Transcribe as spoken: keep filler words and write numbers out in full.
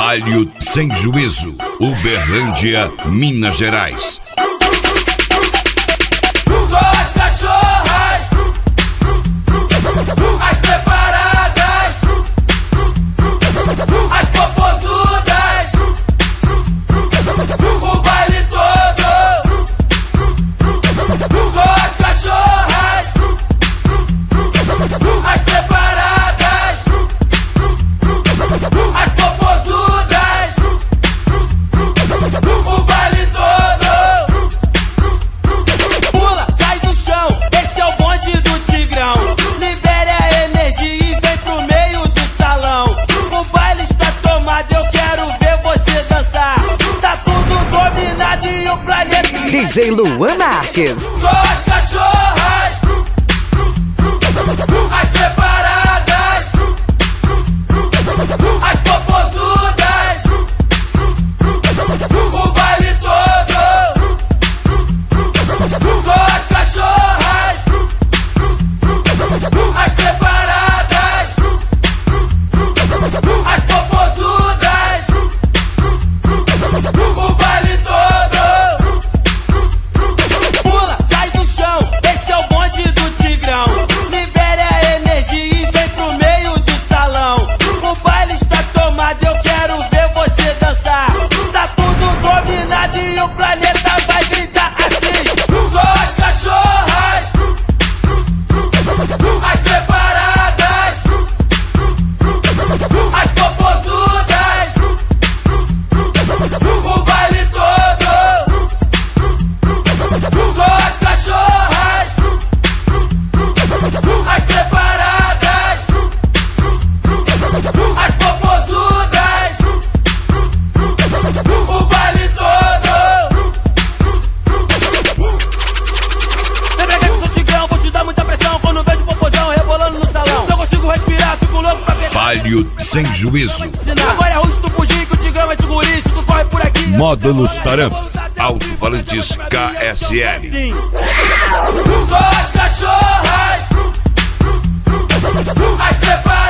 Palio Sem Juízo, Uberlândia, Minas Gerais. Só as cachorras, as preparadas, as popozudas, o baile todo. Só as cachorras, as preparadas, as popozudas, o baile todo. Pula, sai do chão, esse é o bonde do Tigrão. Libere a energia e vem pro meio do salão. O baile está tomado, eu quero ver você dançar. Tá tudo dominado e o planeta. D J Luan Marques. Só as cachorras, as preparadas, as popozudas, o baile todo. Só as cachorras, as preparadas, as popozudas, o baile todo. Pula, sai do chão, esse é o bonde do Tigrão. Libere a energia e vem pro meio do salão. O baile está tomado, eu quero ver você dançar. Tá tudo dominado e o planeta vai gritar assim. Só as cachorras, as preparadas, as popozudas, o baile todo. Só as cachorras, as preparadas, as popozudas, o baile todo. Lembra que eu sou Tigrão, vou te dar muita pressão. Quando vejo popozão rebolando no salão, não consigo respirar, fico louco pra ver. Palio Sem Juízo. Agora é ruim tu fugir que o Tigrão é de guri, se tu corre por aqui. Módulos Taramps, alto-falantes K S L. Sim. Só as cachorras, as preparadas.